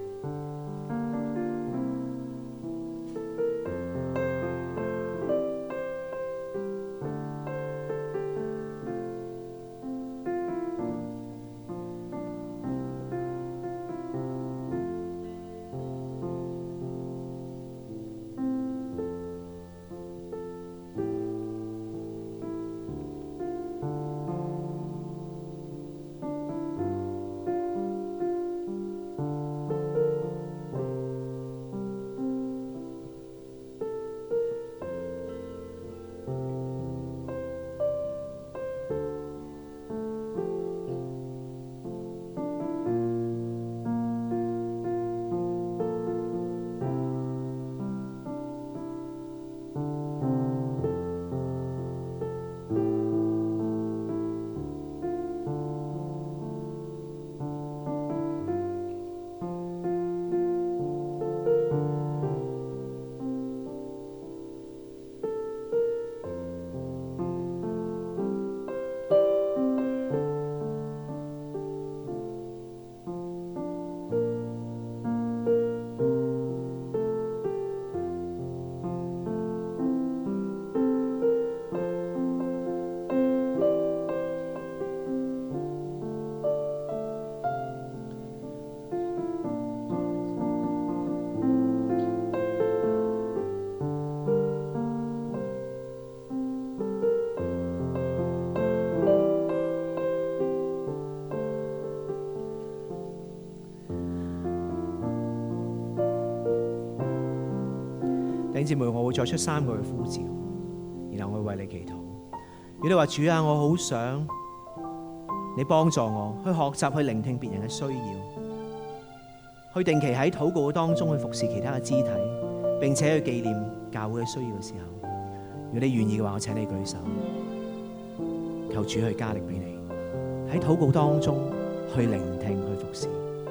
兄姊妹，我會作出3個嘅呼召，然後我會為你祈禱。如果你話主啊，我好想你幫助我去學習去聆聽別人嘅需要，去定期喺禱告當中去服侍其他嘅肢體，並且去紀念教會嘅需要嘅時候，如果你願意嘅話，我請你舉手，求主去加力俾你喺禱告當中去聆聽去服侍。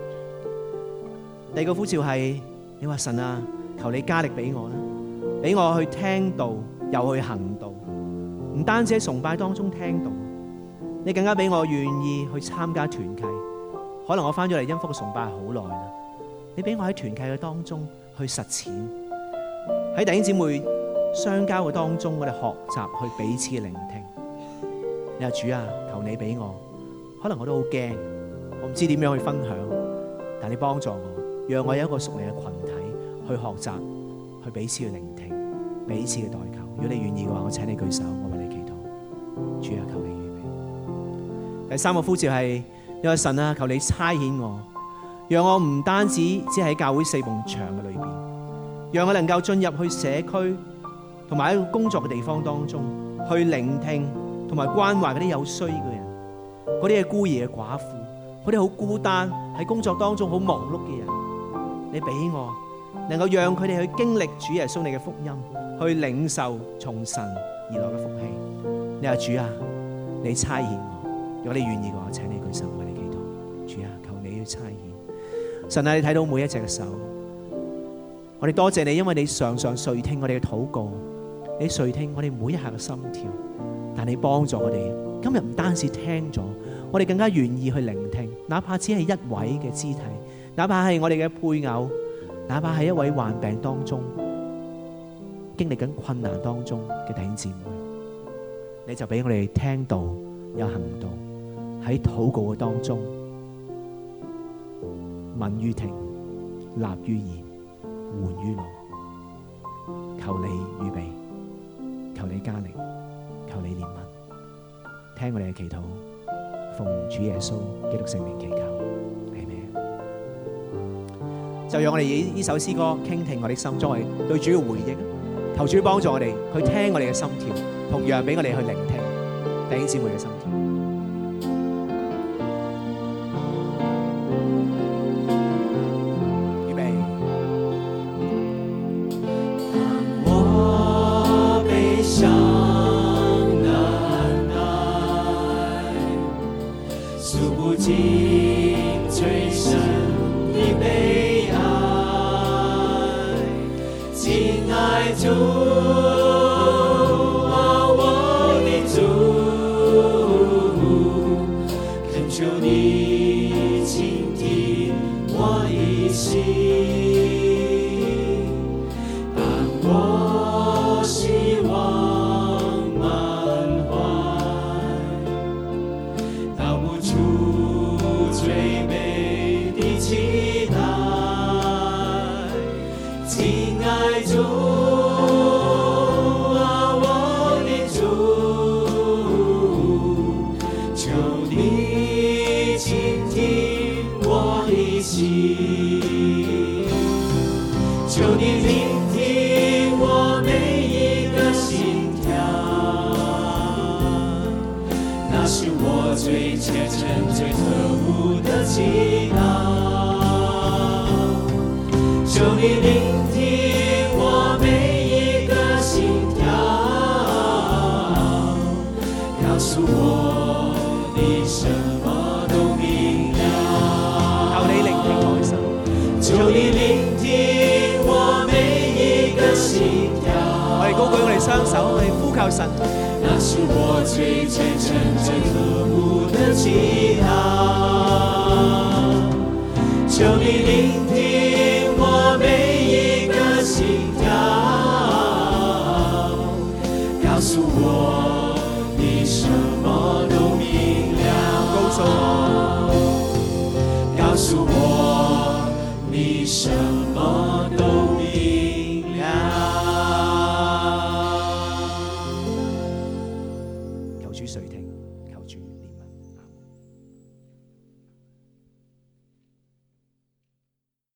第二個呼召係你話神啊，求你加力俾我啦，俾我去聽道又去行道，唔單止喺崇拜當中聽道，你更加俾我願意去參加團契。可能我翻咗嚟恩福嘅崇拜好耐啦，你俾我喺團契嘅當中去實踐，喺弟兄姊妹相交嘅當中，我哋學習去彼此嘅聆聽。你話主啊，求你俾我，可能我都好驚，我唔知點樣去分享，但你幫助我，讓我有一個屬靈嘅群體去學習，去彼此嘅聆聽，彼此嘅代求。如果你願意嘅話，我請你舉手，我為你祈禱。主啊，求你預備。第3個呼召係你話神啊，求你差遣我，讓我唔單止只喺教會4埲牆嘅裏邊，讓我能夠進入去社區同埋喺工作嘅地方當中，去聆聽同埋關懷嗰啲有需要嘅人，嗰啲係孤兒嘅寡婦，嗰啲好孤單喺工作當中好忙碌嘅人。你俾我能夠讓佢哋去經歷主耶穌你嘅福音，去領受從神而來嘅福氣。你話主啊，你差遣我，如果你願意嘅話，請你舉手為你祈禱。主啊，求你要差遣。神啊，你睇到每一隻嘅手，我哋多謝你，因為你常常垂聽我哋嘅禱告，你垂聽我哋每一下嘅心跳。但你幫助我哋，今日唔單止聽咗，我哋更加願意去聆聽，哪怕只係一位嘅肢體，哪怕係我哋嘅配偶，哪怕係一位患病當中經歷緊困難當中嘅弟兄姊妹，你就俾我哋聽到有行動，喺禱告嘅當中，問於聽，立於言，緩於怒。求你預備，求你加力，求你憐憫，聽我哋嘅祈禱，奉主耶穌基督聖名祈求，阿們。就讓我哋以呢首詩歌傾聽我哋心中係對主嘅回應，求主幫助我哋去聽我哋嘅心跳，同樣俾我哋去聆聽弟兄姊妹嘅心跳。雙手，我哋呼求神。那是我最虔誠、最渴慕的祈禱。求你聆聽我每一個心跳，告訴我你什麼都明了。告訴我你什麼都明了。垂聽，